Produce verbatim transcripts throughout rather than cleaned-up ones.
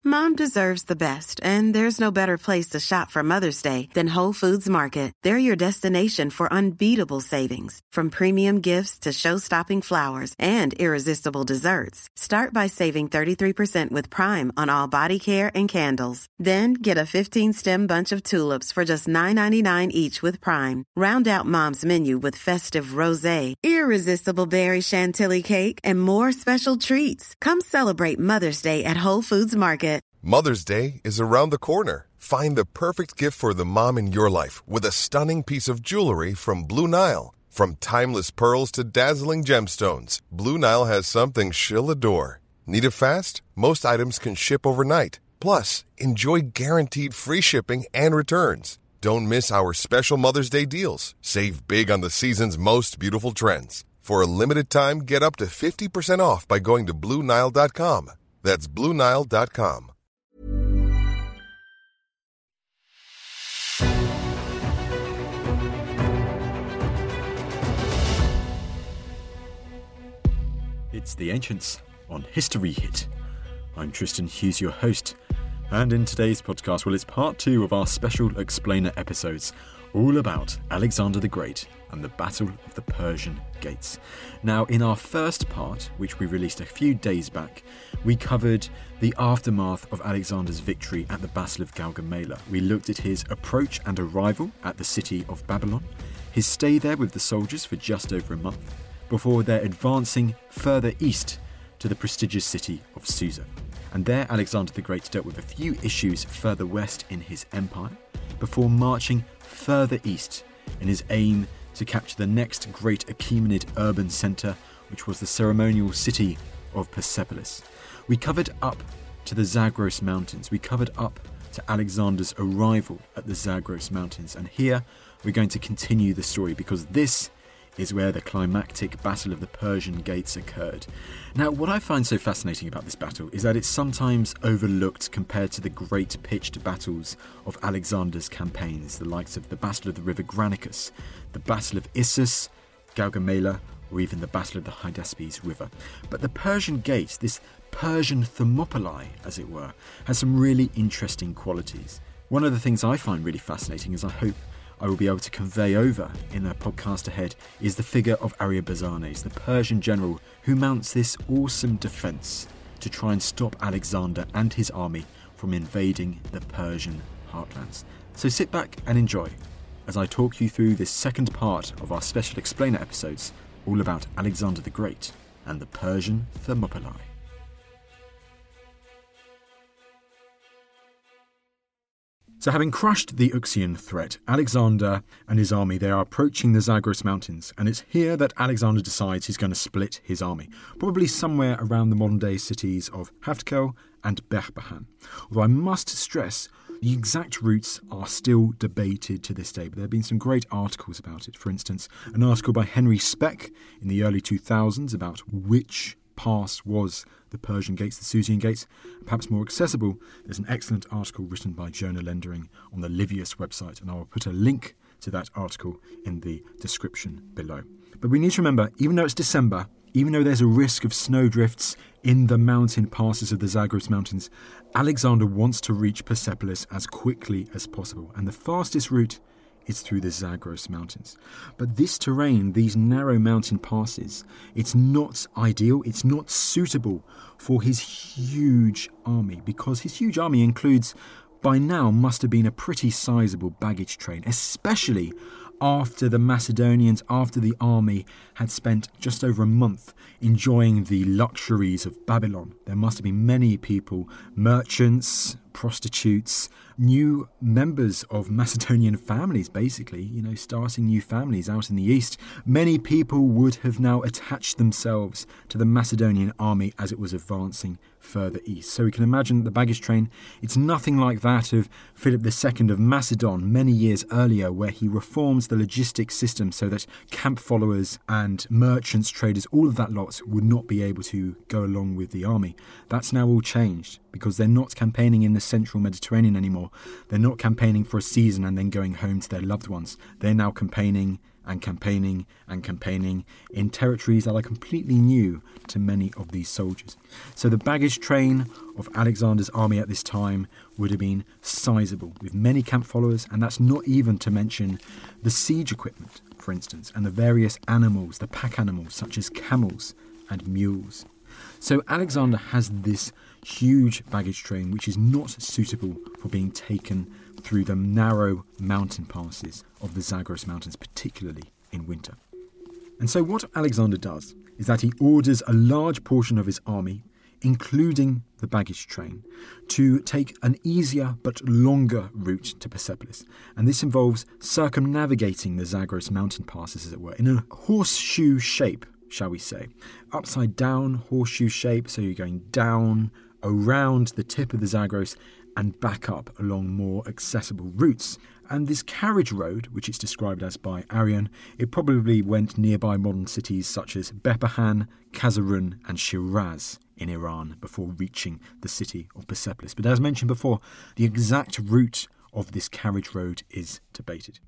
Mom deserves the best, and there's no better place to shop for Mother's Day than Whole Foods Market. They're your destination for unbeatable savings, from premium gifts to show-stopping flowers and irresistible desserts. Start by saving thirty-three percent with Prime on all body care and candles. Then get a fifteen-stem bunch of tulips for just nine ninety-nine each with Prime. Round out Mom's menu with festive rosé, irresistible berry chantilly cake, and more special treats. Come celebrate Mother's Day at Whole Foods Market. Mother's Day is around the corner. Find the perfect gift for the mom in your life with a stunning piece of jewelry from Blue Nile. From timeless pearls to dazzling gemstones, Blue Nile has something she'll adore. Need it fast? Most items can ship overnight. Plus, enjoy guaranteed free shipping and returns. Don't miss our special Mother's Day deals. Save big on the season's most beautiful trends. For a limited time, get up to fifty percent off by going to Blue Nile dot com. That's Blue Nile dot com. It's The Ancients on History Hit. I'm Tristan Hughes, your host, and in today's podcast, well, it's part two of our special explainer episodes, all about Alexander the Great and the Battle of the Persian Gates. Now, in our first part, which we released a few days back, we covered the aftermath of Alexander's victory at the Battle of Gaugamela. We looked at his approach and arrival at the city of Babylon, his stay there with the soldiers for just over a month, before they're advancing further east to the prestigious city of Susa. And there Alexander the Great dealt with a few issues further west in his empire, before marching further east in his aim to capture the next great Achaemenid urban centre, which was the ceremonial city of Persepolis. We covered up to the Zagros Mountains. We covered up to Alexander's arrival at the Zagros Mountains. And here we're going to continue the story, because this is where the climactic Battle of the Persian Gates occurred. Now, what I find so fascinating about this battle is that it's sometimes overlooked compared to the great pitched battles of Alexander's campaigns, the likes of the Battle of the River Granicus, the Battle of Issus, Gaugamela, or even the Battle of the Hydaspes River. But the Persian Gate, this Persian Thermopylae, as it were, has some really interesting qualities. One of the things I find really fascinating, as I hope I will be able to convey over in a podcast ahead, is the figure of Ariobarzanes, the Persian general who mounts this awesome defence to try and stop Alexander and his army from invading the Persian heartlands. So sit back and enjoy as I talk you through this second part of our special explainer episodes, all about Alexander the Great and the Persian Thermopylae. So having crushed the Uxian threat, Alexander and his army, they are approaching the Zagros Mountains, and it's here that Alexander decides he's going to split his army, probably somewhere around the modern-day cities of Haftkal and Behbahan. Although I must stress, the exact routes are still debated to this day, but there have been some great articles about it. For instance, an article by Henry Speck in the early two thousands about which pass was the Persian Gates, the Susian Gates. Perhaps more accessible, there's an excellent article written by Jonah Lendering on the Livius website, and I will put a link to that article in the description below. But we need to remember, even though it's December, even though there's a risk of snowdrifts in the mountain passes of the Zagros Mountains, Alexander wants to reach Persepolis as quickly as possible, and the fastest route is through the Zagros Mountains. But this terrain, these narrow mountain passes, it's not ideal, it's not suitable for his huge army, because his huge army includes, by now, must have been a pretty sizable baggage train, especially after the Macedonians, after the army had spent just over a month enjoying the luxuries of Babylon. There must have been many people, merchants, prostitutes, new members of Macedonian families, basically, you know, starting new families out in the east. Many people would have now attached themselves to the Macedonian army as it was advancing further east. So we can imagine the baggage train, it's nothing like that of Philip the Second of Macedon many years earlier, where he reforms the logistics system so that camp followers and merchants, traders, all of that lot would not be able to go along with the army. That's now all changed, because they're not campaigning in the central Mediterranean anymore. They're not campaigning for a season and then going home to their loved ones. They're now campaigning and campaigning and campaigning in territories that are completely new to many of these soldiers. So the baggage train of Alexander's army at this time would have been sizable, with many camp followers, and that's not even to mention the siege equipment, for instance, and the various animals, the pack animals such as camels and mules. So Alexander has this huge baggage train which is not suitable for being taken through the narrow mountain passes of the Zagros Mountains, particularly in winter. And so what Alexander does is that he orders a large portion of his army, including the baggage train, to take an easier but longer route to Persepolis. And this involves circumnavigating the Zagros mountain passes, as it were, in a horseshoe shape, shall we say. Upside down horseshoe shape, so you're going down, around the tip of the Zagros, and back up along more accessible routes. And this carriage road, which it's described as by Arrian, it probably went nearby modern cities such as Bepahan, Kazarun and Shiraz in Iran before reaching the city of Persepolis. But as mentioned before, the exact route of this carriage road is debated.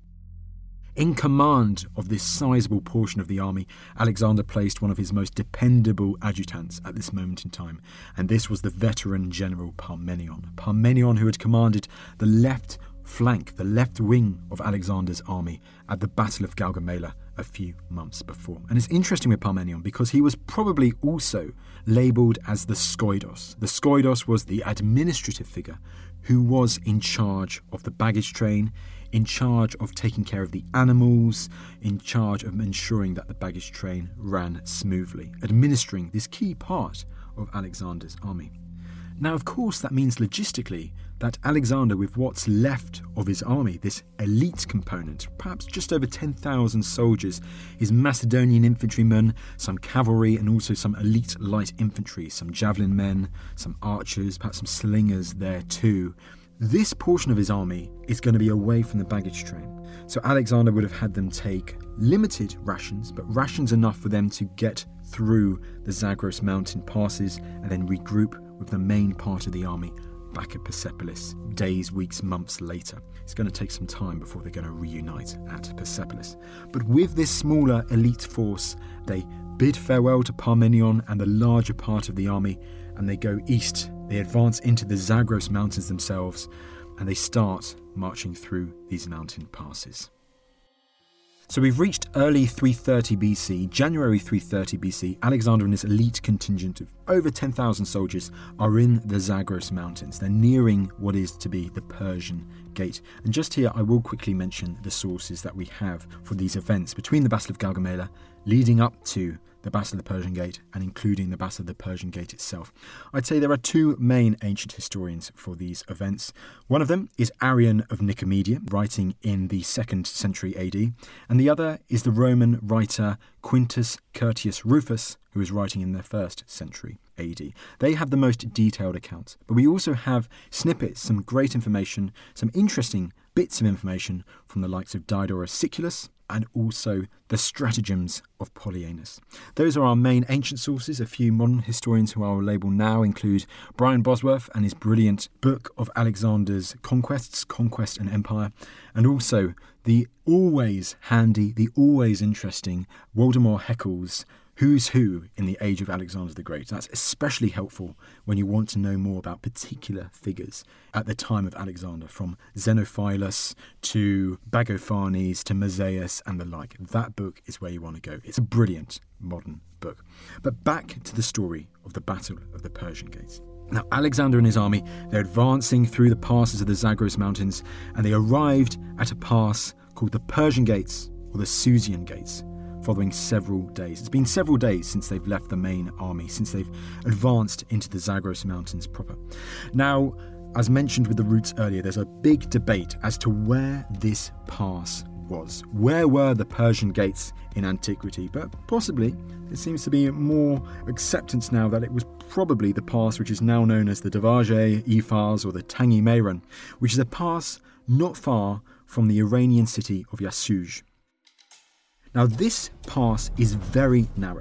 In command of this sizable portion of the army, Alexander placed one of his most dependable adjutants at this moment in time, and this was the veteran general Parmenion. Parmenion, who had commanded the left flank, the left wing of Alexander's army at the Battle of Gaugamela a few months before. And it's interesting with Parmenion because he was probably also labelled as the Skoidos. The Skoidos was the administrative figure who was in charge of the baggage train, in charge of taking care of the animals, in charge of ensuring that the baggage train ran smoothly, administering this key part of Alexander's army. Now, of course, that means logistically that Alexander, with what's left of his army, this elite component, perhaps just over ten thousand soldiers, his Macedonian infantrymen, some cavalry, and also some elite light infantry, some javelin men, some archers, perhaps some slingers there too. This portion of his army is going to be away from the baggage train. So Alexander would have had them take limited rations, but rations enough for them to get through the Zagros mountain passes and then regroup with the main part of the army back at Persepolis days, weeks, months later. It's going to take some time before they're going to reunite at Persepolis. But with this smaller elite force, they bid farewell to Parmenion and the larger part of the army, and they go east. They advance into the Zagros mountains themselves, and they start marching through these mountain passes. So we've reached early three thirty B C, January three thirty B C. Alexander and his elite contingent of over ten thousand soldiers are in the Zagros mountains. They're nearing what is to be the Persian Gate. And just here I will quickly mention the sources that we have for these events between the Battle of Gaugamela, leading up to the Battle of the Persian Gate, and including the Battle of the Persian Gate itself. I'd say there are two main ancient historians for these events. One of them is Arrian of Nicomedia, writing in the second century A D, and the other is the Roman writer Quintus Curtius Rufus, who is writing in the first century A D. They have the most detailed accounts, but we also have snippets, some great information, some interesting bits of information from the likes of Diodorus Siculus, and also the stratagems of Polyaenus. Those are our main ancient sources. A few modern historians who I will label now include Brian Bosworth and his brilliant book of Alexander's conquests, Conquest and Empire, and also the always handy, the always interesting Waldemar Haeckel's Who's Who in the Age of Alexander the Great. That's especially helpful when you want to know more about particular figures at the time of Alexander, from Xenophilus to Bagophanes to Mazaeus and the like. That book is where you want to go. It's a brilliant modern book. But back to the story of the Battle of the Persian Gates. Now, Alexander and his army, they're advancing through the passes of the Zagros Mountains, and they arrived at a pass called the Persian Gates, or the Susian Gates, following several days. It's been several days since they've left the main army, since they've advanced into the Zagros Mountains proper. Now, as mentioned with the routes earlier, there's a big debate as to where this pass was. Where were the Persian Gates in antiquity? But possibly there seems to be more acceptance now that it was probably the pass which is now known as the Davaje, Ifars, or the Tangi Meyran, which is a pass not far from the Iranian city of Yasuj. Now, this pass is very narrow,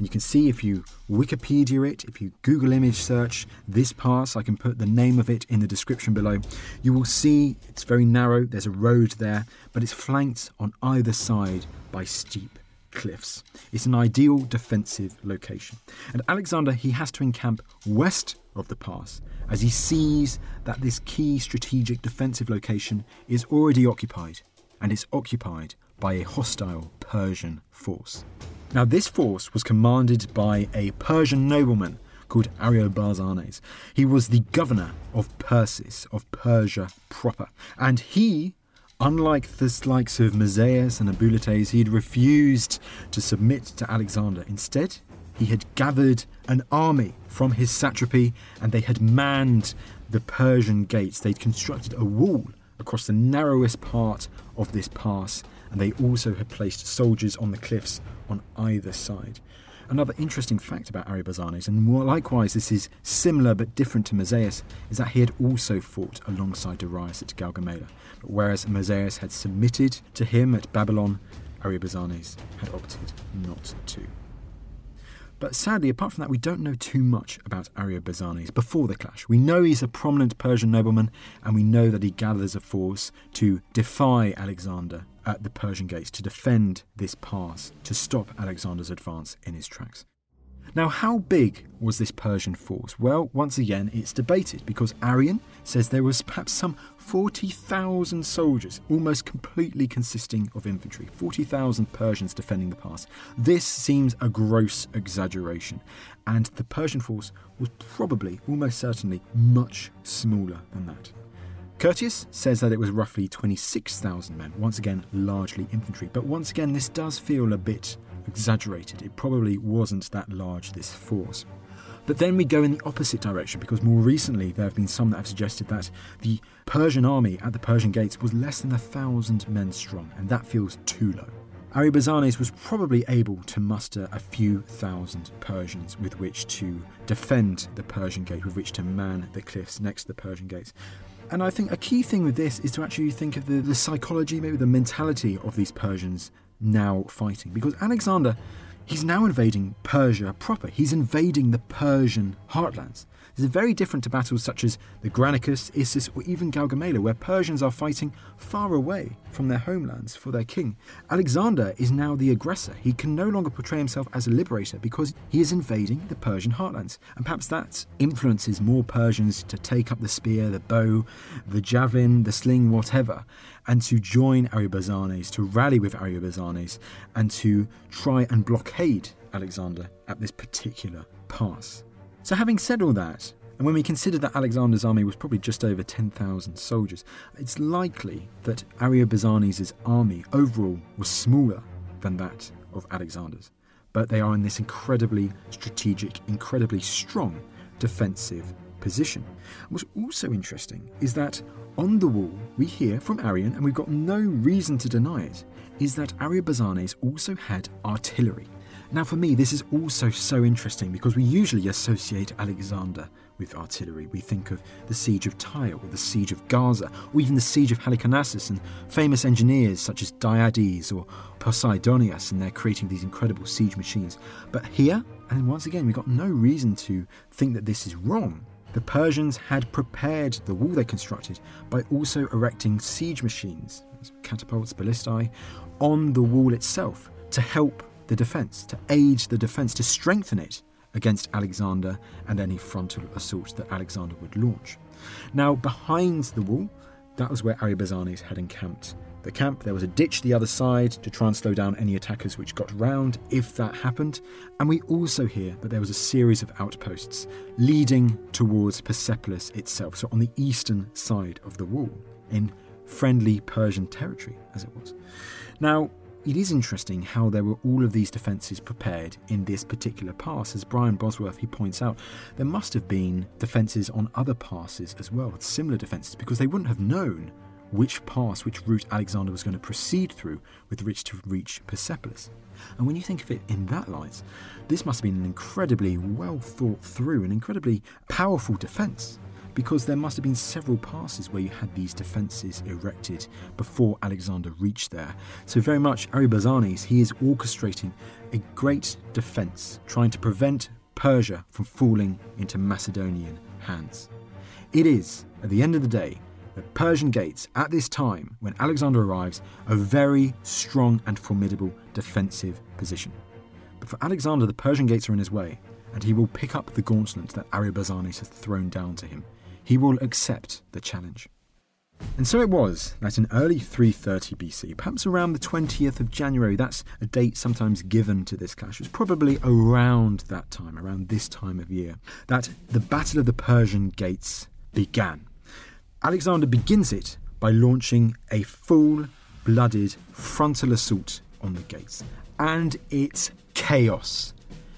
And you can see if you Wikipedia it, if you Google image search this pass, I can put the name of it in the description below, you will see it's very narrow, there's a road there, but it's flanked on either side by steep cliffs. It's an ideal defensive location. And Alexander, he has to encamp west of the pass as he sees that this key strategic defensive location is already occupied, and it's occupied by a hostile Persian force. Now, this force was commanded by a Persian nobleman called Ariobarzanes. He was the governor of Persis, of Persia proper, and he, unlike the likes of Mazaeus and Abulites, he had refused to submit to Alexander. Instead, he had gathered an army from his satrapy and they had manned the Persian gates. They'd constructed a wall across the narrowest part of this pass, and they also had placed soldiers on the cliffs on either side. Another interesting fact about Ariobarzanes, and more likewise this is similar but different to Mazaeus, is that he had also fought alongside Darius at Gaugamela. But whereas Mazaeus had submitted to him at Babylon, Ariobarzanes had opted not to. But sadly, apart from that, we don't know too much about Ariobarzanes before the clash. We know he's a prominent Persian nobleman, and we know that he gathers a force to defy Alexander at the Persian gates, to defend this pass, to stop Alexander's advance in his tracks. Now, how big was this Persian force? Well, once again, it's debated, because Arrian says there was perhaps some forty thousand soldiers, almost completely consisting of infantry, forty thousand Persians defending the pass. This seems a gross exaggeration, and the Persian force was probably, almost certainly, much smaller than that. Curtius says that it was roughly twenty-six thousand men, once again largely infantry, but once again this does feel a bit exaggerated. It probably wasn't that large, this force. But then we go in the opposite direction, because more recently there have been some that have suggested that the Persian army at the Persian gates was less than a thousand men strong, and that feels too low. Ariobarzanes was probably able to muster a few thousand Persians with which to defend the Persian gate, with which to man the cliffs next to the Persian gates. And I think a key thing with this is to actually think of the, the psychology, maybe the mentality of these Persians now fighting. Because Alexander, he's now invading Persia proper. He's invading the Persian heartlands. This is very different to battles such as the Granicus, Issus, or even Gaugamela, where Persians are fighting far away from their homelands for their king. Alexander is now the aggressor. He can no longer portray himself as a liberator because he is invading the Persian heartlands. And perhaps that influences more Persians to take up the spear, the bow, the javelin, the sling, whatever, and to join Ariobarzanes, to rally with Ariobarzanes, and to try and blockade Alexander at this particular pass. So having said all that, and when we consider that Alexander's army was probably just over ten thousand soldiers, it's likely that Ariobarzanes' army overall was smaller than that of Alexander's. But they are in this incredibly strategic, incredibly strong defensive position. What's also interesting is that on the wall, we hear from Arrian, and we've got no reason to deny it, is that Ariobarzanes also had artillery. Now for me, this is also so interesting because we usually associate Alexander with artillery. We think of the siege of Tyre or the siege of Gaza or even the siege of Halicarnassus and famous engineers such as Diades or Poseidonius, and they're creating these incredible siege machines. But here, and once again, we've got no reason to think that this is wrong. The Persians had prepared the wall they constructed by also erecting siege machines, catapults, ballistae, on the wall itself to help the defence, to aid the defence, to strengthen it against Alexander and any frontal assault that Alexander would launch. Now, behind the wall, that was where Ariobarzanes had encamped the camp. There was a ditch the other side to try and slow down any attackers which got round if that happened. And we also hear that there was a series of outposts leading towards Persepolis itself, so on the eastern side of the wall, in friendly Persian territory, as it was. Now, it is interesting how there were all of these defences prepared in this particular pass. As Brian Bosworth, he points out, there must have been defences on other passes as well, similar defences, because they wouldn't have known which pass, which route Alexander was going to proceed through with which to reach Persepolis. And when you think of it in that light, this must have been an incredibly well thought through and incredibly powerful defence, because there must have been several passes where you had these defences erected before Alexander reached there. So very much Ariobarzanes, he is orchestrating a great defence, trying to prevent Persia from falling into Macedonian hands. It is, at the end of the day, the Persian gates, at this time, when Alexander arrives, a very strong and formidable defensive position. But for Alexander, the Persian gates are in his way, and he will pick up the gauntlet that Ariobarzanes has thrown down to him. He will accept the challenge. And so it was that in early three thirty B C, perhaps around the twentieth of January, that's a date sometimes given to this clash, it was probably around that time, around this time of year, that the Battle of the Persian Gates began. Alexander begins it by launching a full-blooded frontal assault on the gates. And it's chaos.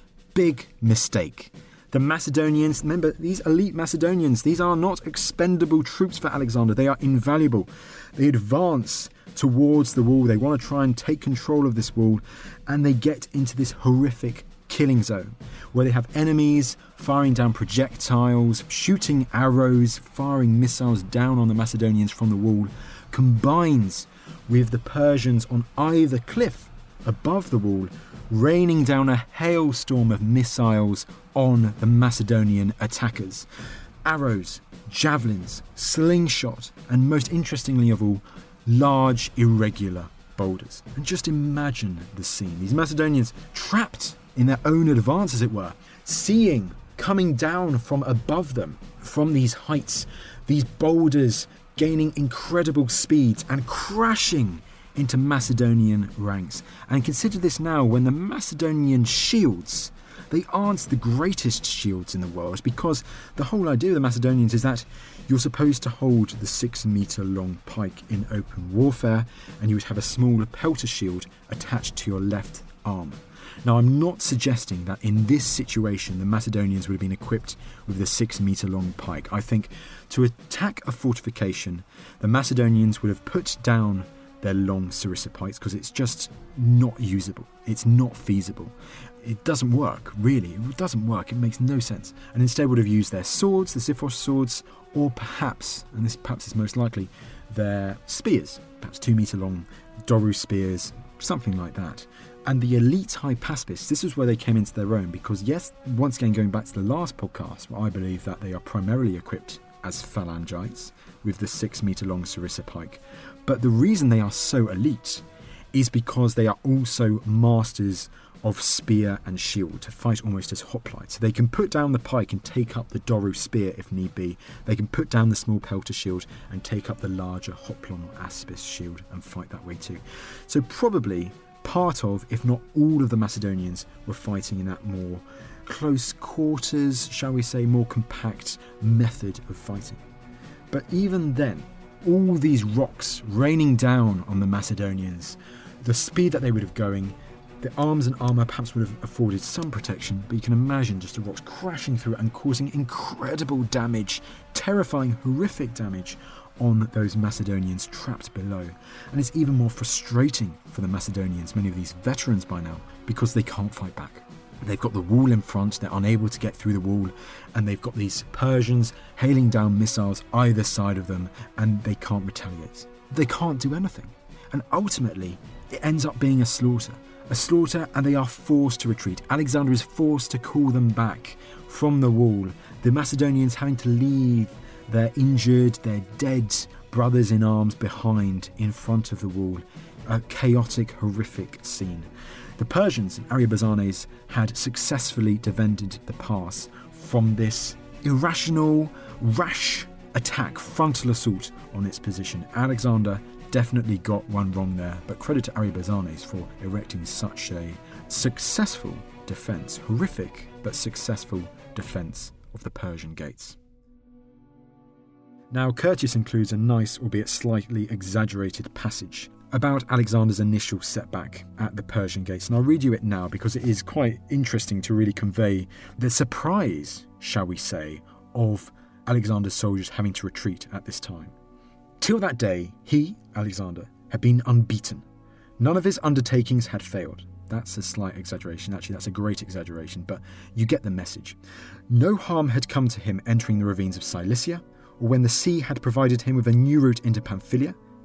Big mistake. The Macedonians, remember, these elite Macedonians, these are not expendable troops for Alexander. They are invaluable. They advance towards the wall. They want to try and take control of this wall, and they get into this horrific killing zone where they have enemies firing down projectiles, shooting arrows, firing missiles down on the Macedonians from the wall, combines with the Persians on either cliff above the wall raining down a hailstorm of missiles on the Macedonian attackers. Arrows, javelins, slingshot, and most interestingly of all, large irregular boulders. And just imagine the scene. These Macedonians trapped in their own advance, as it were, seeing coming down from above them, from these heights, these boulders gaining incredible speeds and crashing into Macedonian ranks. And consider this now, when the Macedonian shields, they aren't the greatest shields in the world, because the whole idea of the Macedonians is that you're supposed to hold the six metre long pike in open warfare, and you would have a smaller pelter shield attached to your left arm. Now, I'm not suggesting that in this situation the Macedonians would have been equipped with the six metre long pike. I think to attack a fortification, the Macedonians would have put down their long sarissa pikes, because it's just not usable. It's not feasible. It doesn't work, really. It doesn't work. It makes no sense. And instead would have used their swords, the Xiphos swords, or perhaps, and this perhaps is most likely, their spears, perhaps two metre long Doru spears, something like that. And the elite Hypaspis, this is where they came into their own, because yes, once again going back to the last podcast, where I believe that they are primarily equipped as phalangites with the six metre long sarissa pike. But the reason they are so elite is because they are also masters of spear and shield, to fight almost as hoplites. So they can put down the pike and take up the Doru spear if need be. They can put down the small pelter shield and take up the larger hoplon or aspis shield and fight that way too. So probably part of, if not all of the Macedonians were fighting in that more close quarters, shall we say, more compact method of fighting. But even then, all these rocks raining down on the Macedonians, the speed that they would have going, the arms and armour perhaps would have afforded some protection, but you can imagine just the rocks crashing through it and causing incredible damage, terrifying, horrific damage on those Macedonians trapped below. And it's even more frustrating for the Macedonians, many of these veterans by now, because they can't fight back. They've got the wall in front, they're unable to get through the wall, and they've got these Persians hailing down missiles either side of them, and they can't retaliate. They can't do anything. And ultimately, it ends up being a slaughter. A slaughter, and they are forced to retreat. Alexander is forced to call them back from the wall. The Macedonians having to leave their injured, their dead brothers in arms behind in front of the wall. A chaotic, horrific scene. The Persians and Ariobarzanes had successfully defended the pass from this irrational, rash attack, frontal assault on its position. Alexander definitely got one wrong there, but credit to Ariobarzanes for erecting such a successful defence, horrific but successful defence of the Persian gates. Now, Curtius includes a nice, albeit slightly exaggerated passage about Alexander's initial setback at the Persian gates, and I'll read you it now because it is quite interesting to really convey the surprise, shall we say, of Alexander's soldiers having to retreat at this time. Till that day, he, Alexander, had been unbeaten. None of his undertakings had failed. That's a slight exaggeration. Actually, that's a great exaggeration, but you get the message. No harm had come to him entering the ravines of Cilicia, or when the sea had provided him with a new route into Pamphylia.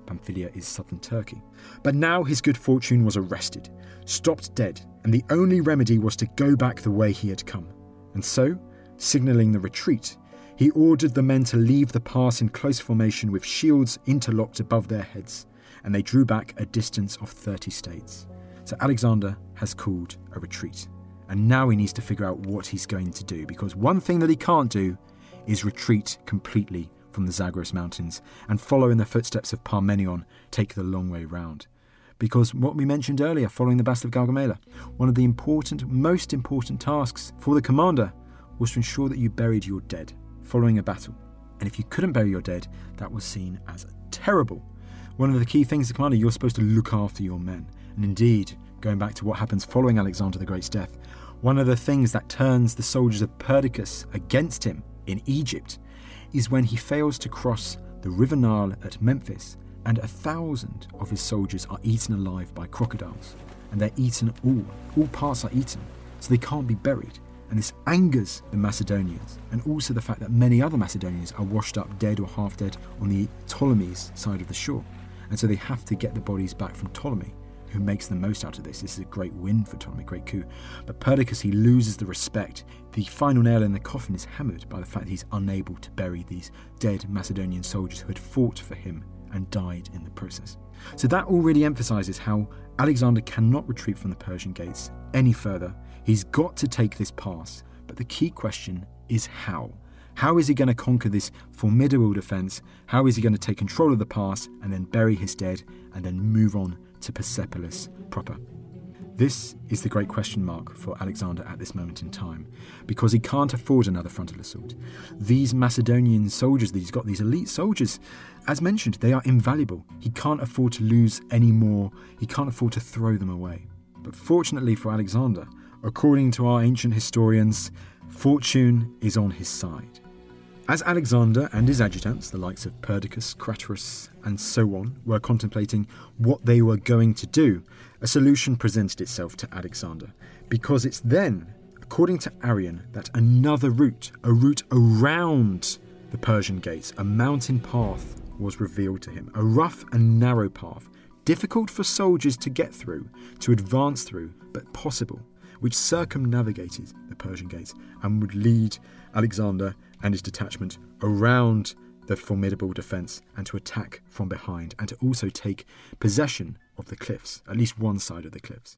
Pamphylia is southern Turkey. But now his good fortune was arrested, stopped dead, and the only remedy was to go back the way he had come. And so, signalling the retreat, he ordered the men to leave the pass in close formation with shields interlocked above their heads, and they drew back a distance of thirty states. So Alexander has called a retreat. And now he needs to figure out what he's going to do, because one thing that he can't do is retreat completely from the Zagros Mountains and follow in the footsteps of Parmenion, take the long way round. Because what we mentioned earlier, following the Battle of Gaugamela, one of the important, most important tasks for the commander was to ensure that you buried your dead following a battle. And if you couldn't bury your dead, that was seen as terrible. One of the key things as a commander, you're supposed to look after your men. And indeed, going back to what happens following Alexander the Great's death, one of the things that turns the soldiers of Perdiccas against him in Egypt is when he fails to cross the River Nile at Memphis, and a thousand of his soldiers are eaten alive by crocodiles. And they're eaten all. All parts are eaten, so they can't be buried. And this angers the Macedonians, and also the fact that many other Macedonians are washed up dead or half dead on the Ptolemy's side of the shore. And so they have to get the bodies back from Ptolemy, who makes the most out of this. This is a great win for Ptolemy, great coup. But Perdiccas, he loses the respect. The final nail in the coffin is hammered by the fact that he's unable to bury these dead Macedonian soldiers who had fought for him and died in the process. So that already emphasises how Alexander cannot retreat from the Persian gates any further. He's got to take this pass. But the key question is how? How is he going to conquer this formidable defence? How is he going to take control of the pass and then bury his dead and then move on to Persepolis proper? This is the great question mark for Alexander at this moment in time, because he can't afford another frontal assault. These Macedonian soldiers, he's got these elite soldiers, as mentioned, they are invaluable. He can't afford to lose any more. He can't afford to throw them away. But fortunately for Alexander, according to our ancient historians, fortune is on his side. As Alexander and his adjutants, the likes of Perdiccas, Craterus, and so on, were contemplating what they were going to do, a solution presented itself to Alexander, because it's then, according to Arrian, that another route, a route around the Persian gates, a mountain path, was revealed to him, a rough and narrow path, difficult for soldiers to get through, to advance through, but possible, which circumnavigated the Persian gates and would lead Alexander and his detachment around the formidable defence and to attack from behind and to also take possession of the cliffs, at least one side of the cliffs.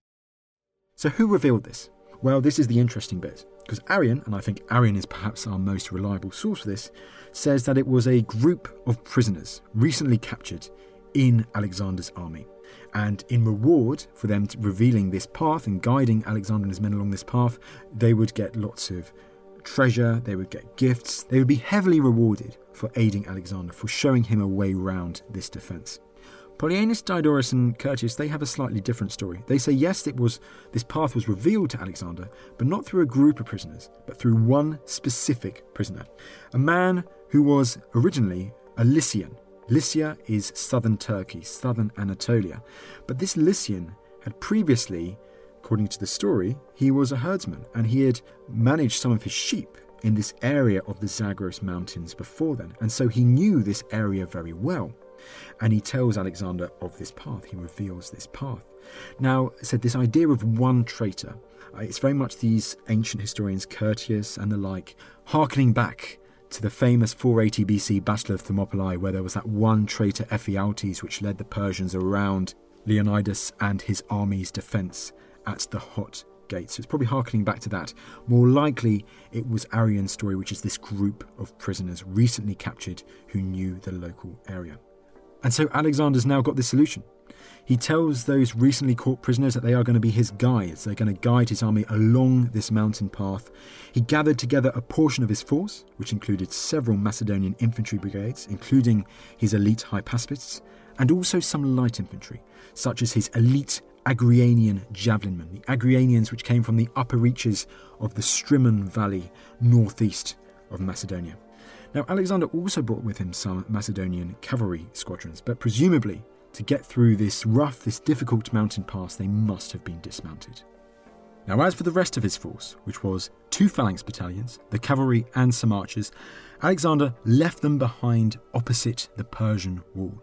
So who revealed this? Well, this is the interesting bit, because Arrian, and I think Arrian is perhaps our most reliable source for this, says that it was a group of prisoners recently captured in Alexander's army. And in reward for them revealing this path and guiding Alexander and his men along this path, they would get lots of treasure, they would get gifts, they would be heavily rewarded for aiding Alexander, for showing him a way round this defence. Polyaenus, Diodorus and Curtius, they have a slightly different story. They say yes, it was this path was revealed to Alexander, but not through a group of prisoners, but through one specific prisoner, a man who was originally a Lycian. Lycia is southern Turkey, southern Anatolia, but this Lycian had previously, according to the story, he was a herdsman and he had managed some of his sheep in this area of the Zagros Mountains before then, and so he knew this area very well. And he tells Alexander of this path, he reveals this path. Now, I said this idea of one traitor, it's very much these ancient historians, Curtius and the like, hearkening back to the famous four eighty B C Battle of Thermopylae, where there was that one traitor Ephialtes which led the Persians around Leonidas and his army's defence at the Hot Gates. So it's probably hearkening back to that. More likely, it was Arrian's story, which is this group of prisoners recently captured who knew the local area. And so Alexander's now got this solution. He tells those recently caught prisoners that they are going to be his guides. They're going to guide his army along this mountain path. He gathered together a portion of his force, which included several Macedonian infantry brigades, including his elite Hypaspists, and also some light infantry, such as his elite Agrianian javelinmen, the Agrianians which came from the upper reaches of the Strymon Valley northeast of Macedonia. Now, Alexander also brought with him some Macedonian cavalry squadrons, but presumably, to get through this rough, this difficult mountain pass, they must have been dismounted. Now, as for the rest of his force, which was two phalanx battalions, the cavalry and some archers, Alexander left them behind opposite the Persian wall.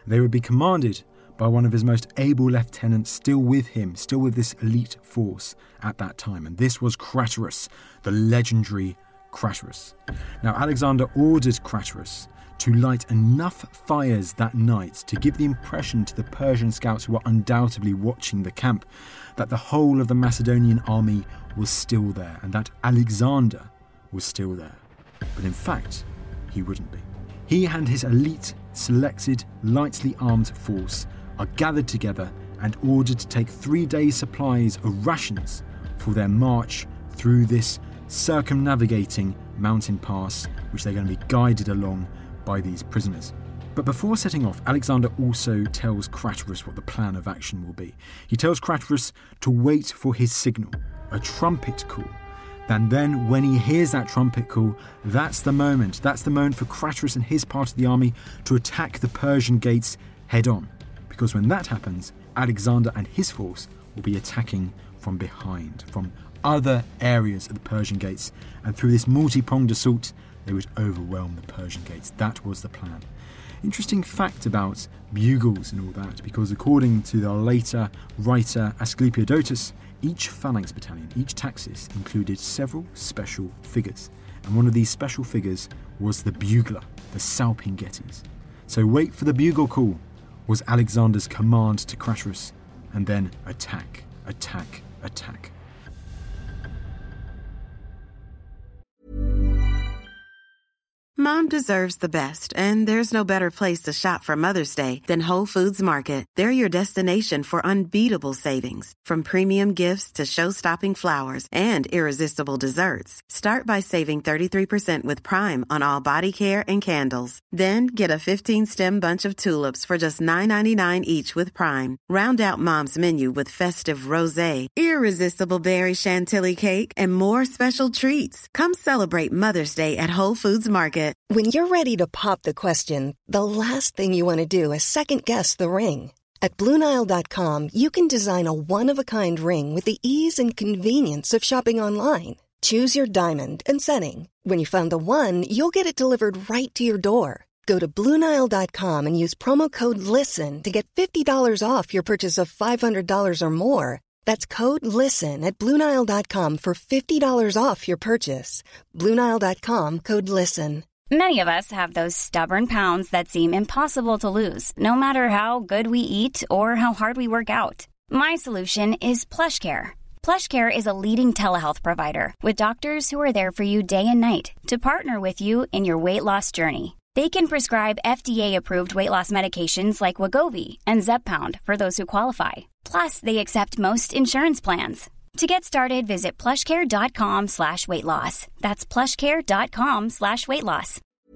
They would be commanded by one of his most able lieutenants, still with him, still with this elite force at that time. And this was Craterus, the legendary Craterus. Now, Alexander ordered Craterus to light enough fires that night to give the impression to the Persian scouts who were undoubtedly watching the camp that the whole of the Macedonian army was still there and that Alexander was still there. But in fact, he wouldn't be. He and his elite, selected, lightly armed force are gathered together and ordered to take three days' supplies of rations for their march through this circumnavigating mountain pass, which they're going to be guided along by these prisoners. But before setting off, Alexander also tells Craterus what the plan of action will be. He tells Craterus to wait for his signal, a trumpet call. And then when he hears that trumpet call, that's the moment. That's the moment for Craterus and his part of the army to attack the Persian gates head on. Because when that happens, Alexander and his force will be attacking from behind, from other areas of the Persian gates. And through this multi-pronged assault, they would overwhelm the Persian gates. That was the plan. Interesting fact about bugles and all that, because according to the later writer Asclepiodotus, each phalanx battalion, each taxis, included several special figures. And one of these special figures was the bugler, the Salpingetes. So wait for the bugle call was Alexander's command to Craterus, and then attack, attack, attack. Mom deserves the best, and there's no better place to shop for Mother's Day than Whole Foods Market. They're your destination for unbeatable savings, from premium gifts to show-stopping flowers and irresistible desserts. Start by saving thirty-three percent with Prime on all body care and candles. Then get a fifteen-stem bunch of tulips for just nine ninety-nine each with Prime. Round out Mom's menu with festive rosé, irresistible berry chantilly cake, and more special treats. Come celebrate Mother's Day at Whole Foods Market. When you're ready to pop the question, the last thing you want to do is second-guess the ring. At Blue Nile dot com, you can design a one-of-a-kind ring with the ease and convenience of shopping online. Choose your diamond and setting. When you find the one, you'll get it delivered right to your door. Go to Blue Nile dot com and use promo code LISTEN to get fifty dollars off your purchase of five hundred dollars or more. That's code LISTEN at Blue Nile dot com for fifty dollars off your purchase. Blue Nile dot com, code LISTEN. Many of us have those stubborn pounds that seem impossible to lose, no matter how good we eat or how hard we work out. My solution is PlushCare. PlushCare is a leading telehealth provider with doctors who are there for you day and night to partner with you in your weight loss journey. They can prescribe F D A-approved weight loss medications like Wegovy and Zepbound for those who qualify. Plus, they accept most insurance plans. To get started, visit plushcare.com slash weight loss. That's plushcare.com slash weight loss.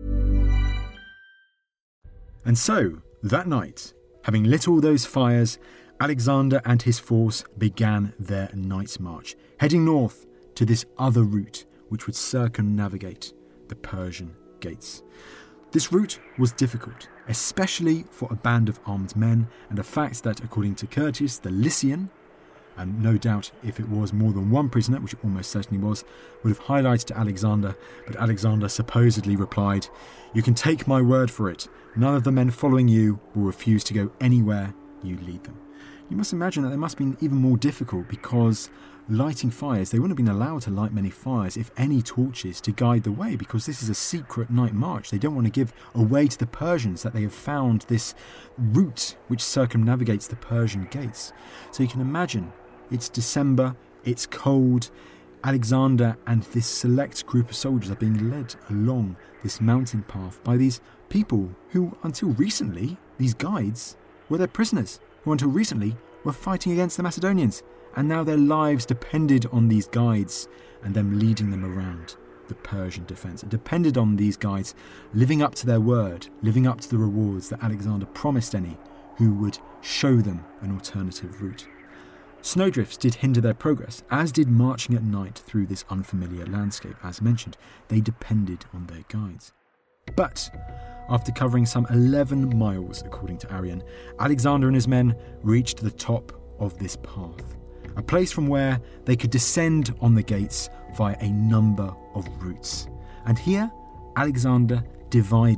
And so, that night, having lit all those fires, Alexander and his force began their night march, heading north to this other route, which would circumnavigate the Persian gates. This route was difficult, especially for a band of armed men, and a fact that, according to Curtius, the Lycian, and no doubt if it was more than one prisoner, which it almost certainly was, would have highlighted to Alexander, but Alexander supposedly replied, "You can take my word for it. None of the men following you will refuse to go anywhere you lead them." You must imagine that it must have been even more difficult because lighting fires, they wouldn't have been allowed to light many fires, if any torches, to guide the way, because this is a secret night march. They don't want to give away to the Persians that they have found this route which circumnavigates the Persian gates. So you can imagine, it's December, it's cold, Alexander and this select group of soldiers are being led along this mountain path by these people who, until recently, these guides, were their prisoners, who until recently were fighting against the Macedonians, and now their lives depended on these guides and them leading them around the Persian defence. It depended on these guides living up to their word, living up to the rewards that Alexander promised any who would show them an alternative route. Snowdrifts did hinder their progress, as did marching at night through this unfamiliar landscape. As mentioned, they depended on their guides. But after covering some eleven miles, according to Arrian, Alexander and his men reached the top of this path, a place from where they could descend on the gates via a number of routes. And here, Alexander divided his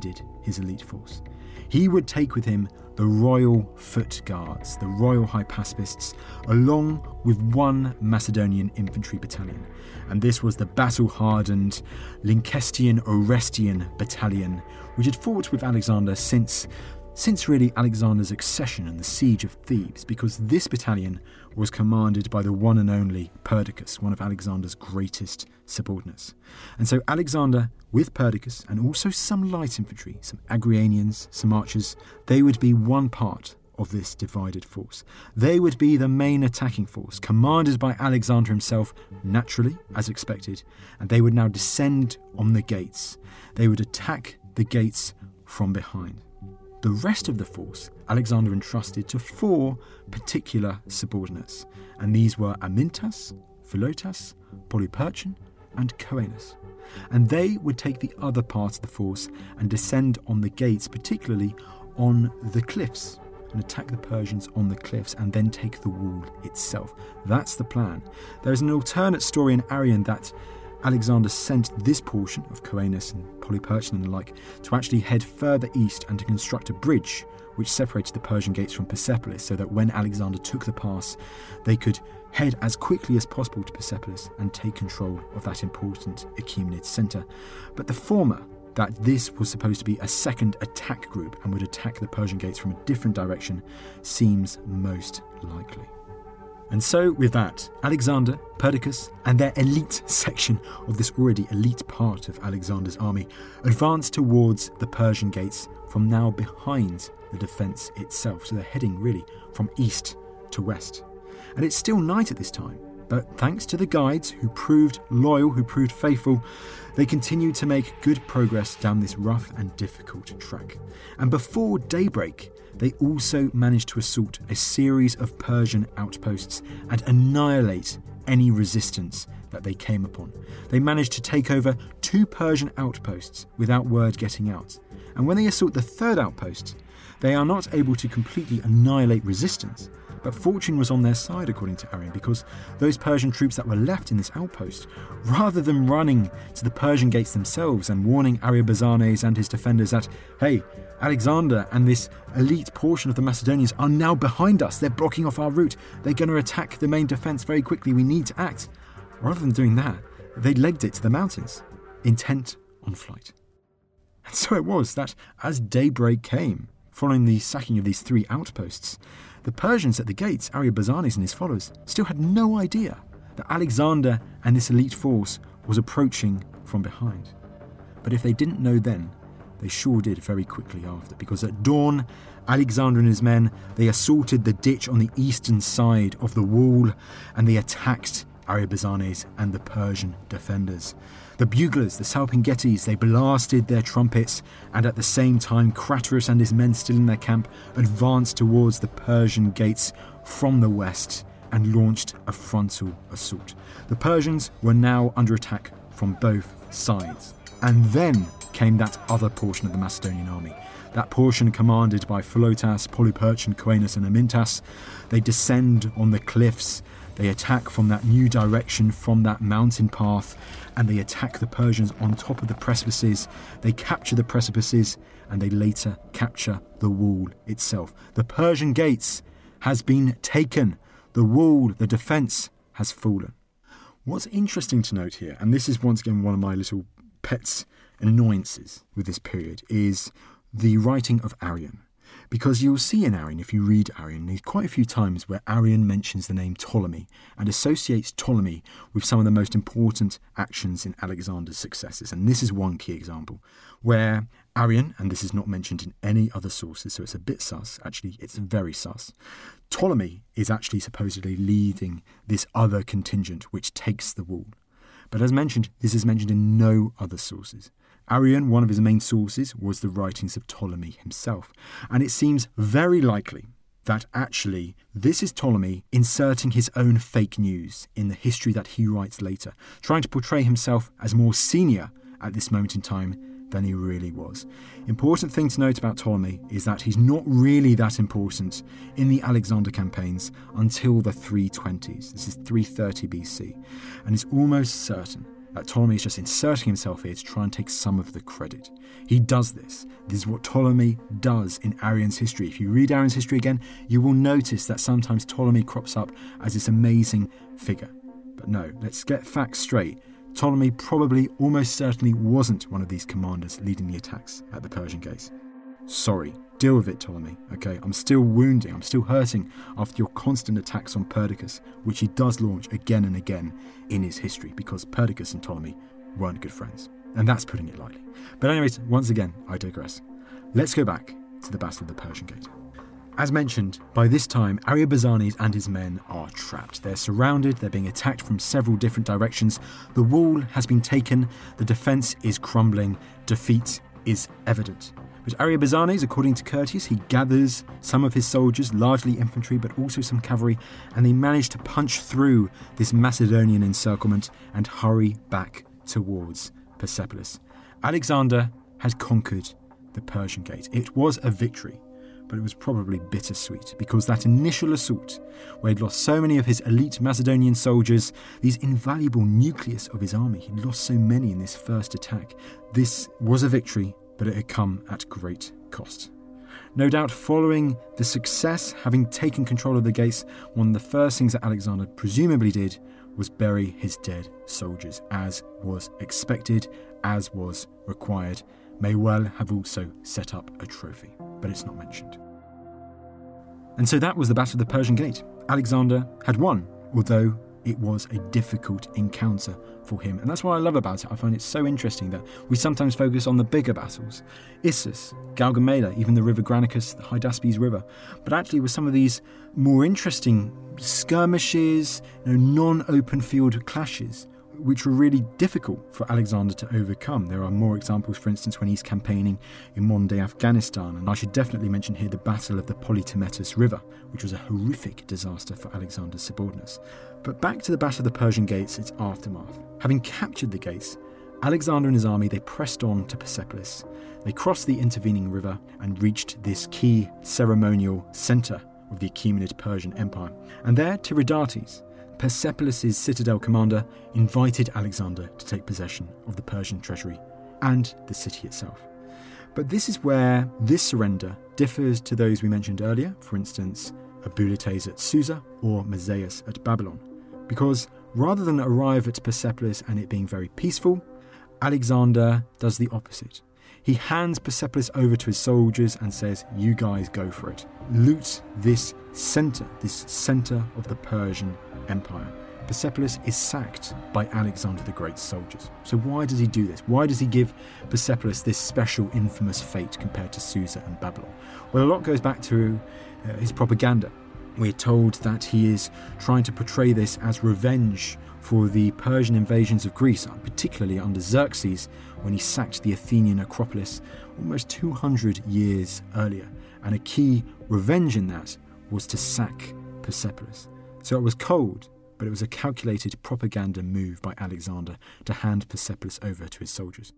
his elite force. He would take with him the royal foot guards, the royal hypaspists, along with one Macedonian infantry battalion. And this was the battle-hardened Lynkestian Orestian battalion, which had fought with Alexander since, since really Alexander's accession and the siege of Thebes, because this battalion was commanded by the one and only Perdiccas, one of Alexander's greatest subordinates. And so Alexander, with Perdiccas, and also some light infantry, some Agrianians, some archers, they would be one part of this divided force. They would be the main attacking force, commanded by Alexander himself, naturally, as expected, and they would now descend on the gates. They would attack the gates from behind. The rest of the force Alexander entrusted to four particular subordinates, and these were Amyntas, Philotas, Polyperchon, and Coenus. And they would take the other part of the force and descend on the gates, particularly on the cliffs, and attack the Persians on the cliffs and then take the wall itself. That's the plan. There's an alternate story in Arrian that Alexander sent this portion of Coenus and Polyperchon and the like to actually head further east and to construct a bridge which separated the Persian gates from Persepolis, so that when Alexander took the pass, they could head as quickly as possible to Persepolis and take control of that important Achaemenid centre. But the former, that this was supposed to be a second attack group and would attack the Persian gates from a different direction, seems most likely. And so, with that, Alexander, Perdiccas, and their elite section of this already elite part of Alexander's army advanced towards the Persian gates from now behind the defence itself. So they're heading really from east to west. And it's still night at this time, but thanks to the guides who proved loyal, who proved faithful, they continued to make good progress down this rough and difficult track. And before daybreak, they also managed to assault a series of Persian outposts and annihilate any resistance that they came upon. They managed to take over two Persian outposts without word getting out. And when they assault the third outpost, they are not able to completely annihilate resistance, but fortune was on their side, according to Arrian, because those Persian troops that were left in this outpost, rather than running to the Persian gates themselves and warning Ariobarzanes and his defenders that, hey, Alexander and this elite portion of the Macedonians are now behind us, they're blocking off our route, they're going to attack the main defence very quickly, we need to act. Rather than doing that, they legged it to the mountains, intent on flight. And so it was that as daybreak came, following the sacking of these three outposts, the Persians at the gates, Ariobarzanes and his followers, still had no idea that Alexander and this elite force was approaching from behind. But if they didn't know then, they sure did very quickly after, because at dawn, Alexander and his men, they assaulted the ditch on the eastern side of the wall, and they attacked Ariobarzanes and the Persian defenders. The buglers, the Salpingetes, they blasted their trumpets, and at the same time Craterus and his men still in their camp advanced towards the Persian gates from the west and launched a frontal assault. The Persians were now under attack from both sides. And then came that other portion of the Macedonian army, that portion commanded by Philotas, Polyperchon, Coenus and Amyntas. They descend on the cliffs, they attack from that new direction, from that mountain path, and they attack the Persians on top of the precipices. They capture the precipices, and they later capture the wall itself. The Persian gates has been taken. The wall, the defence, has fallen. What's interesting to note here, and this is once again one of my little pets annoyances with this period, is the writing of Arrian. Because you'll see in Arrian, if you read Arrian, there's quite a few times where Arrian mentions the name Ptolemy and associates Ptolemy with some of the most important actions in Alexander's successes. And this is one key example where Arrian, and this is not mentioned in any other sources, so it's a bit sus, actually it's very sus, Ptolemy is actually supposedly leading this other contingent which takes the wall. But as mentioned, this is mentioned in no other sources. Arrian, one of his main sources, was the writings of Ptolemy himself. And it seems very likely that actually this is Ptolemy inserting his own fake news in the history that he writes later, trying to portray himself as more senior at this moment in time than he really was. Important thing to note about Ptolemy is that he's not really that important in the Alexander campaigns until the three twenties. This is three thirty B C. And it's almost certain that Ptolemy is just inserting himself here to try and take some of the credit. He does this. This is what Ptolemy does in Arrian's history. If you read Arrian's history again, you will notice that sometimes Ptolemy crops up as this amazing figure. But no, let's get facts straight. Ptolemy probably, almost certainly, wasn't one of these commanders leading the attacks at the Persian gates. Sorry, deal with it, Ptolemy, okay? I'm still wounding, I'm still hurting after your constant attacks on Perdiccas, which he does launch again and again in his history, because Perdiccas and Ptolemy weren't good friends. And that's putting it lightly. But anyways, once again, I digress. Let's go back to the Battle of the Persian Gate. As mentioned, by this time, Ariobarzanes and his men are trapped. They're surrounded, they're being attacked from several different directions. The wall has been taken, the defence is crumbling, defeat is evident. But Ariobarzanes, according to Curtius, he gathers some of his soldiers, largely infantry, but also some cavalry, and they manage to punch through this Macedonian encirclement and hurry back towards Persepolis. Alexander had conquered the Persian Gate. It was a victory, but it was probably bittersweet, because that initial assault, where he'd lost so many of his elite Macedonian soldiers, these invaluable nucleus of his army, he'd lost so many in this first attack. This was a victory, but it had come at great cost. No doubt, following the success, having taken control of the gates, one of the first things that Alexander presumably did was bury his dead soldiers, as was expected, as was required. May well have also set up a trophy, but it's not mentioned. And so that was the Battle of the Persian Gate. Alexander had won, although it was a difficult encounter for him. And that's what I love about it. I find it so interesting that we sometimes focus on the bigger battles. Issus, Gaugamela, even the River Granicus, the Hydaspes River. But actually with some of these more interesting skirmishes, you know, non-open field clashes, which were really difficult for Alexander to overcome. There are more examples, for instance, when he's campaigning in modern-day Afghanistan. And I should definitely mention here the Battle of the Polytimetus River, which was a horrific disaster for Alexander's subordinates. But back to the Battle of the Persian Gates, its aftermath. Having captured the gates, Alexander and his army, they pressed on to Persepolis. They crossed the intervening river and reached this key ceremonial centre of the Achaemenid Persian Empire. And there, Tiridates, Persepolis' citadel commander, invited Alexander to take possession of the Persian treasury and the city itself. But this is where this surrender differs to those we mentioned earlier, for instance, Abulites at Susa or Mazaeus at Babylon, because rather than arrive at Persepolis and it being very peaceful, Alexander does the opposite. He hands Persepolis over to his soldiers and says, you guys go for it. Loot this centre, this centre of the Persian Empire. Persepolis is sacked by Alexander the Great's soldiers. So why does he do this? Why does he give Persepolis this special infamous fate compared to Susa and Babylon? Well, a lot goes back to uh, his propaganda. We're told that he is trying to portray this as revenge for the Persian invasions of Greece, particularly under Xerxes, when he sacked the Athenian Acropolis almost two hundred years earlier. And a key revenge in that was to sack Persepolis. So it was cold, but it was a calculated propaganda move by Alexander to hand Persepolis over to his soldiers.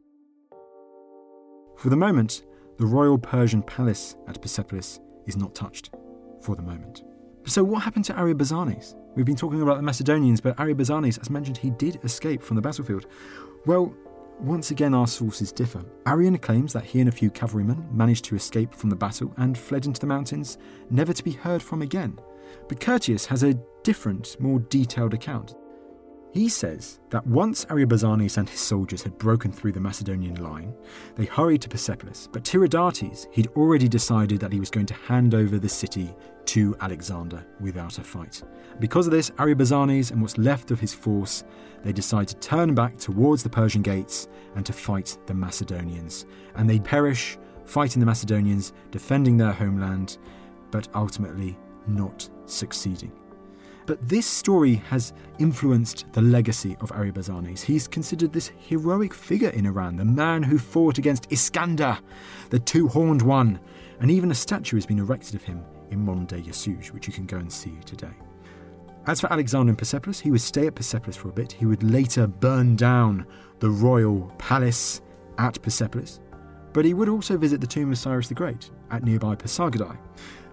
For the moment, the royal Persian palace at Persepolis is not touched. For the moment. So what happened to Ariobarzanes? We've been talking about the Macedonians, but Ariobarzanes, as mentioned, he did escape from the battlefield. Well, once again our sources differ. Arrian claims that he and a few cavalrymen managed to escape from the battle and fled into the mountains, never to be heard from again. But Curtius has a different, more detailed account. He says that once Ariobarzanes and his soldiers had broken through the Macedonian line, they hurried to Persepolis, but Tiridates, he'd already decided that he was going to hand over the city to Alexander without a fight. Because of this, Ariobarzanes and what's left of his force, they decide to turn back towards the Persian gates and to fight the Macedonians. And they perish fighting the Macedonians, defending their homeland, but ultimately not succeeding. But this story has influenced the legacy of Ariobarzanes. He's considered this heroic figure in Iran, the man who fought against Iskander, the two-horned one, and even a statue has been erected of him in modern-day Yasuj, which you can go and see today. As for Alexander in Persepolis, he would stay at Persepolis for a bit. He would later burn down the royal palace at Persepolis, but he would also visit the tomb of Cyrus the Great at nearby Pasargadae.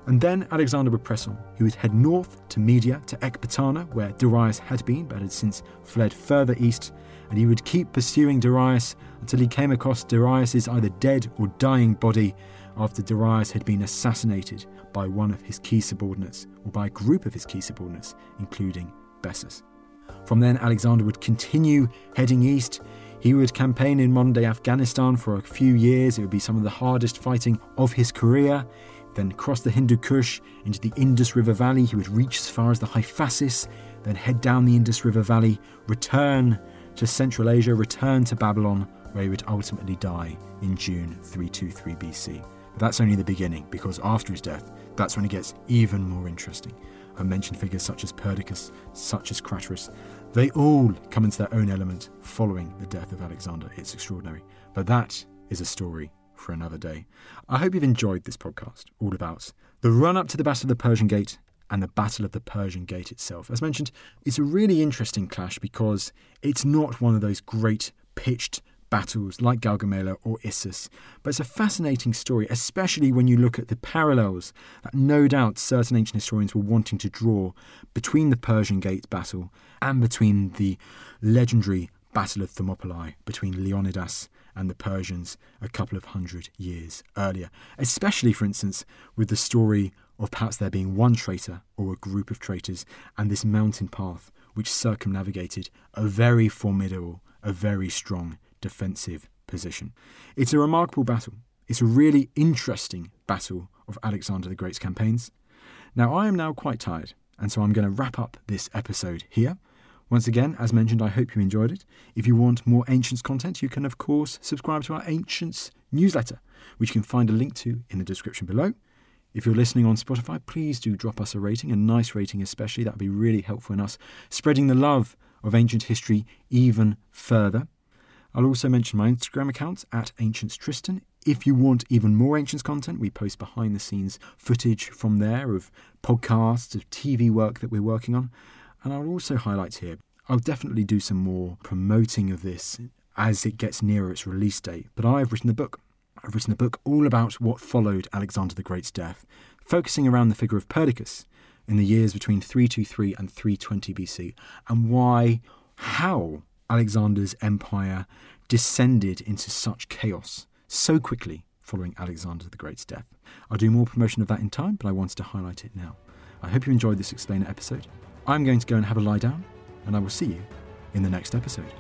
And then Alexander would press on. He would head north to Media, to Ecbatana, where Darius had been, but had since fled further east, and he would keep pursuing Darius until he came across Darius's either dead or dying body after Darius had been assassinated by one of his key subordinates, or by a group of his key subordinates, including Bessus. From then, Alexander would continue heading east. He would campaign in modern-day Afghanistan for a few years. It would be some of the hardest fighting of his career. Then cross the Hindu Kush into the Indus River Valley. He would reach as far as the Hyphasis, then head down the Indus River Valley, return to Central Asia, return to Babylon, where he would ultimately die in June three twenty-three B C. But that's only the beginning, because after his death, that's when it gets even more interesting. I mentioned figures such as Perdiccas, such as Craterus. They all come into their own element following the death of Alexander. It's extraordinary. But that is a story for another day. I hope you've enjoyed this podcast, all about the run-up to the Battle of the Persian Gate and the Battle of the Persian Gate itself. As mentioned, it's a really interesting clash because it's not one of those great pitched battles like Gaugamela or Issus, but it's a fascinating story, especially when you look at the parallels that no doubt certain ancient historians were wanting to draw between the Persian Gate battle and between the legendary Battle of Thermopylae between Leonidas and the Persians a couple of hundred years earlier, especially, for instance, with the story of perhaps there being one traitor or a group of traitors and this mountain path which circumnavigated a very formidable, a very strong defensive position. It's a remarkable battle. It's a really interesting battle of Alexander the Great's campaigns. Now, I am now quite tired, and so I'm going to wrap up this episode here. Once again, as mentioned, I hope you enjoyed it. If you want more Ancients content, you can, of course, subscribe to our Ancients newsletter, which you can find a link to in the description below. If you're listening on Spotify, please do drop us a rating, a nice rating especially. That would be really helpful in us spreading the love of ancient history even further. I'll also mention my Instagram account, at Ancients Tristan. If you want even more Ancients content, we post behind-the-scenes footage from there of podcasts, of T V work that we're working on. And I'll also highlight here, I'll definitely do some more promoting of this as it gets nearer its release date. But I've written a book. I've written a book all about what followed Alexander the Great's death, focusing around the figure of Perdiccas in the years between three twenty-three and three twenty B C, and why, how Alexander's empire descended into such chaos so quickly following Alexander the Great's death. I'll do more promotion of that in time, but I wanted to highlight it now. I hope you enjoyed this Explainer episode. I'm going to go and have a lie down, and I will see you in the next episode.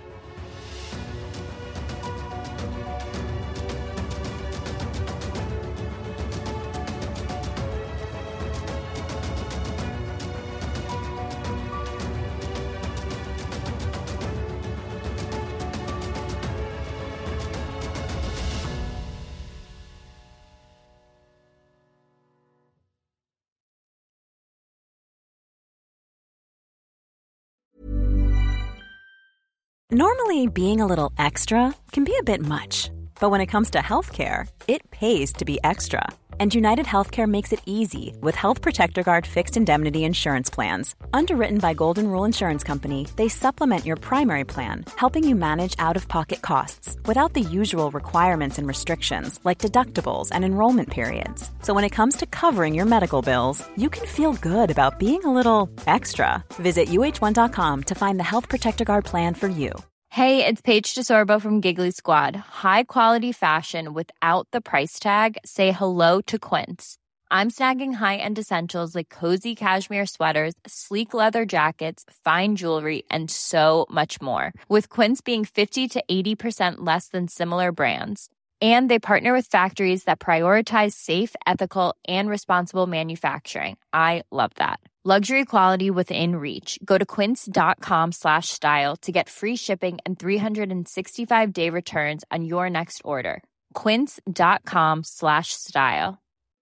Normally, being a little extra can be a bit much, but when it comes to healthcare, it pays to be extra. And United Healthcare makes it easy with Health Protector Guard fixed indemnity insurance plans. Underwritten by Golden Rule Insurance Company, they supplement your primary plan, helping you manage out-of-pocket costs without the usual requirements and restrictions like deductibles and enrollment periods. So when it comes to covering your medical bills, you can feel good about being a little extra. Visit U H one dot com to find the Health Protector Guard plan for you. Hey, it's Paige DeSorbo from Giggly Squad. High quality fashion without the price tag. Say hello to Quince. I'm snagging high-end essentials like cozy cashmere sweaters, sleek leather jackets, fine jewelry, and so much more. With Quince being fifty to eighty percent less than similar brands. And they partner with factories that prioritize safe, ethical, and responsible manufacturing. I love that. Luxury quality within reach. Go to quince.com slash style to get free shipping and three sixty-five day returns on your next order. Quince.com slash style.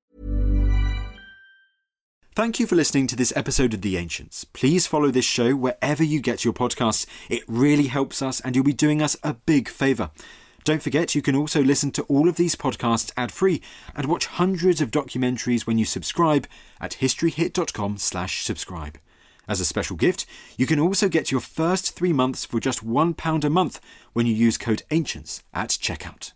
Thank you for listening to this episode of The Ancients. Please follow this show wherever you get your podcasts. It really helps us and you'll be doing us a big favour. Don't forget, you can also listen to all of these podcasts ad-free and watch hundreds of documentaries when you subscribe at historyhit.com slash subscribe. As a special gift, you can also get your first three months for just one pound a month when you use code ANCIENTS at checkout.